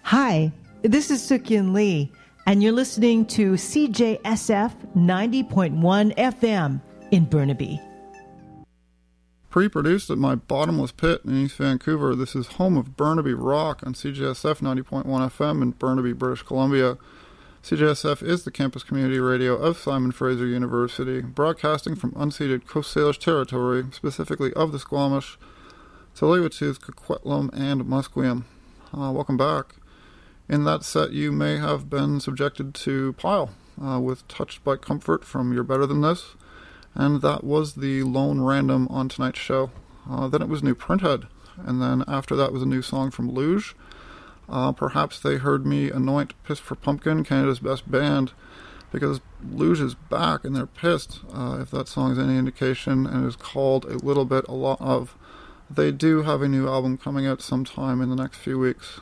Hi, this is Suk-Yin Lee, and you're listening to CJSF 90.1 FM in Burnaby. Pre-produced at my bottomless pit in East Vancouver, this is home of Burnaby Rock on CJSF 90.1 FM in Burnaby, British Columbia. CJSF is the campus community radio of Simon Fraser University, broadcasting from unceded Coast Salish territory, specifically of the Squamish, Tsleil-Waututh, Coquitlam, and Musqueam. Welcome back. In that set, you may have been subjected to Pile with Touched by Comfort from You're Better Than This, and that was the lone random on tonight's show. Then it was New Printhead, and then after that was a new song from Luge. Perhaps they heard me anoint Piss for Pumpkin, Canada's best band, because Luge is back and they're pissed, if that song is any indication, and is called A Little Bit A Lot Of. They do have a new album coming out sometime in the next few weeks.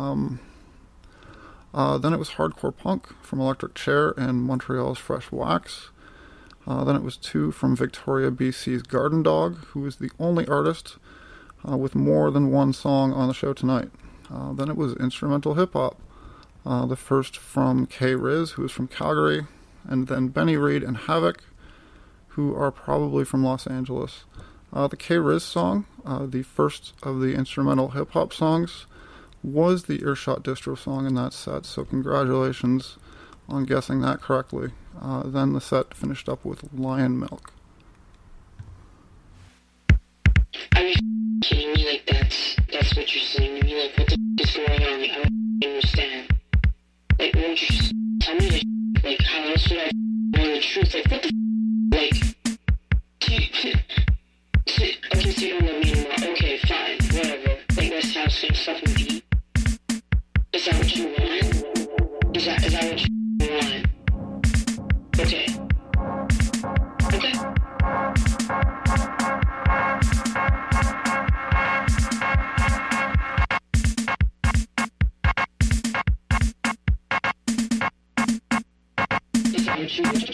Then it was Hardcore Punk from Electric Chair and Montreal's Fresh Wax. Then it was two from Victoria, BC's Garden Dog, who is the only artist with more than one song on the show tonight. Then it was instrumental hip-hop. The first from K-Riz, who is from Calgary, and then Benny Reed and Havoc, who are probably from Los Angeles. The K-Riz song, the first of the instrumental hip-hop songs, was the Earshot Distro song in that set, so congratulations on guessing that correctly. Then the set finished up with Lion Milk. Are you kidding me? Like, that's what you're saying to me? Like, what the is going on? Like, I don't understand. Like, won't you just tell me the like, how else would I know the truth? Like, what the like, okay, so you don't love me anymore. Okay, fine, whatever. Like, let's have some stuff and be. Is that what you want? Is that what you want? Okay. Okay. Is that what you want?